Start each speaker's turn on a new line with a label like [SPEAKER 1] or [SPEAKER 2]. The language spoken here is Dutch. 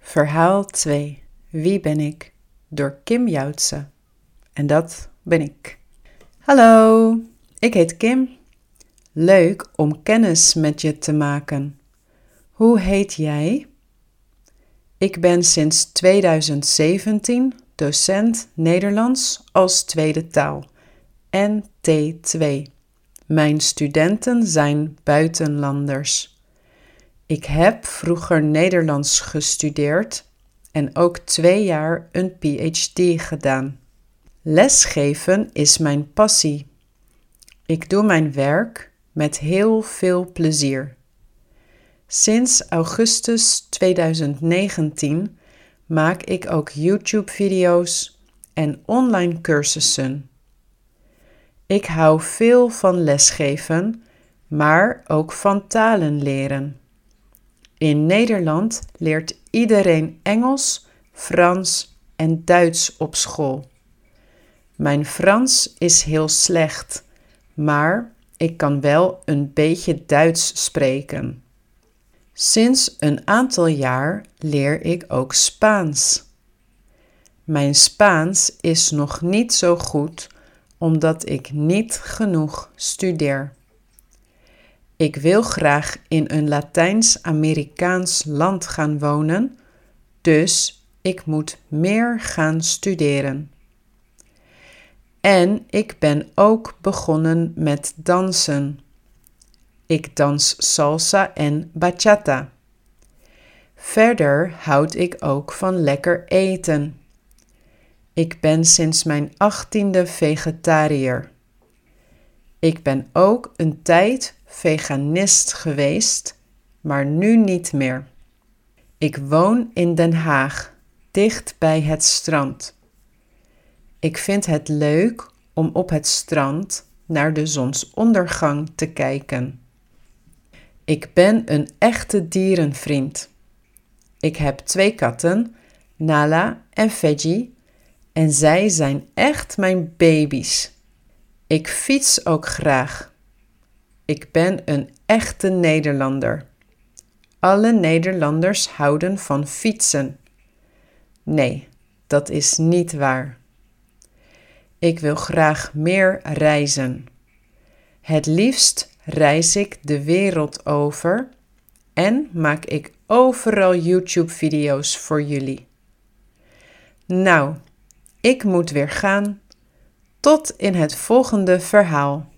[SPEAKER 1] Verhaal 2. Wie ben ik? Door Kim Joutse. En dat ben ik. Hallo, ik heet Kim. Leuk om kennis met je te maken. Hoe heet jij? Ik ben sinds 2017 docent Nederlands als tweede taal, NT2. Mijn studenten zijn buitenlanders. Ik heb vroeger Nederlands gestudeerd en ook 2 jaar een PhD gedaan. Lesgeven is mijn passie. Ik doe mijn werk met heel veel plezier. Sinds augustus 2019 maak ik ook YouTube-video's en online cursussen. Ik hou veel van lesgeven, maar ook van talen leren. In Nederland leert iedereen Engels, Frans en Duits op school. Mijn Frans is heel slecht, maar ik kan wel een beetje Duits spreken. Sinds een aantal jaar leer ik ook Spaans. Mijn Spaans is nog niet zo goed, omdat ik niet genoeg studeer. Ik wil graag in een Latijns-Amerikaans land gaan wonen, dus ik moet meer gaan studeren. En ik ben ook begonnen met dansen. Ik dans salsa en bachata. Verder houd ik ook van lekker eten. Ik ben sinds mijn 18e vegetariër. Ik ben ook een tijd veganist geweest, maar nu niet meer. Ik woon in Den Haag, dicht bij het strand. Ik vind het leuk om op het strand naar de zonsondergang te kijken. Ik ben een echte dierenvriend. Ik heb 2 katten, Nala en Veggie, en zij zijn echt mijn baby's. Ik fiets ook graag. Ik ben een echte Nederlander. Alle Nederlanders houden van fietsen. Nee, dat is niet waar. Ik wil graag meer reizen. Het liefst reis ik de wereld over en maak ik overal YouTube-video's voor jullie. Nou, ik moet weer gaan. Tot in het volgende verhaal.